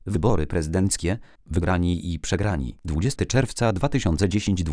Wybory prezydenckie, wygrani i przegrani. 20 czerwca 2010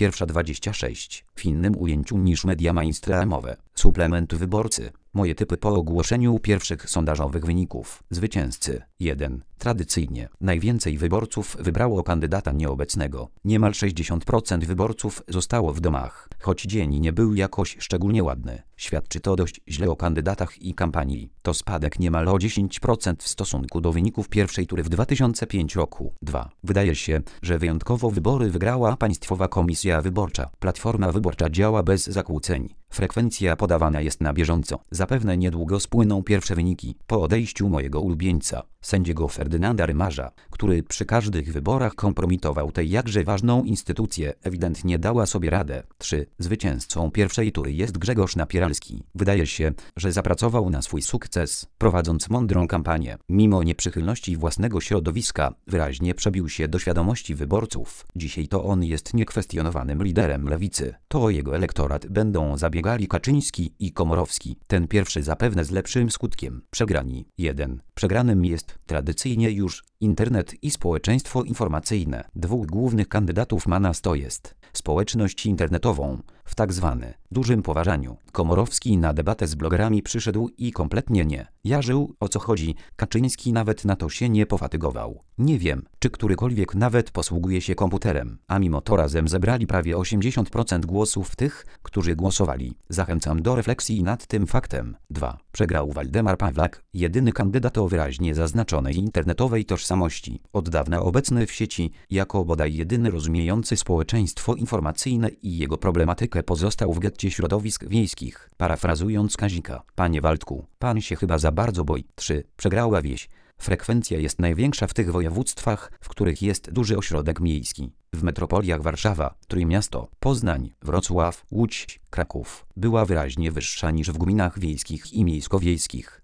21:26. W innym ujęciu niż media mainstreamowe. Suplement wyborcy. Moje typy po ogłoszeniu pierwszych sondażowych wyników. Zwycięzcy. 1. Tradycyjnie najwięcej wyborców wybrało kandydata nieobecnego. Niemal 60% wyborców zostało w domach, choć dzień nie był jakoś szczególnie ładny. Świadczy to dość źle o kandydatach i kampanii. To spadek niemal o 10% w stosunku do wyników pierwszej tury w 2005 roku. 2. Wydaje się, że wyjątkowo wybory wygrała Państwowa Komisja Wyborcza. Platforma wyborcza działa bez zakłóceń. Frekwencja podawana jest na bieżąco. Zapewne niedługo spłyną pierwsze wyniki. Po odejściu mojego ulubieńca, sędziego Ferdynanda Rymarza, który przy każdych wyborach kompromitował tę jakże ważną instytucję, ewidentnie dała sobie radę. 3. Zwycięzcą pierwszej tury jest Grzegorz Napieralski. Wydaje się, że zapracował na swój sukces, prowadząc mądrą kampanię. Mimo nieprzychylności własnego środowiska, wyraźnie przebił się do świadomości wyborców. Dzisiaj to on jest niekwestionowanym liderem lewicy. To o jego elektorat będą zabiegali Kaczyński i Komorowski. Ten pierwszy zapewne z lepszym skutkiem. Przegrani. 1. Przegranym jest tradycyjnie już internet i społeczeństwo informacyjne. Dwóch głównych kandydatów ma nas to jest społeczność internetową, w tak zwane dużym poważaniu. Komorowski na debatę z blogerami przyszedł i kompletnie nie jarzył, o co chodzi. Kaczyński nawet na to się nie pofatygował. Nie wiem, czy którykolwiek nawet posługuje się komputerem, a mimo to razem zebrali prawie 80% głosów tych, którzy głosowali. Zachęcam do refleksji nad tym faktem. 2. Przegrał Waldemar Pawlak, jedyny kandydat o wyraźnie zaznaczonej internetowej tożsamości. Od dawna obecny w sieci, jako bodaj jedyny rozumiejący społeczeństwo informacyjne i jego problematykę, pozostał w getcie środowisk wiejskich. Parafrazując Kazika: panie Waldku, pan się chyba za bardzo boi. 3. Przegrała wieś. Frekwencja jest największa w tych województwach, w których jest duży ośrodek miejski. W metropoliach Warszawa, Trójmiasto, Poznań, Wrocław, Łódź, Kraków była wyraźnie wyższa niż w gminach wiejskich i miejsko-wiejskich.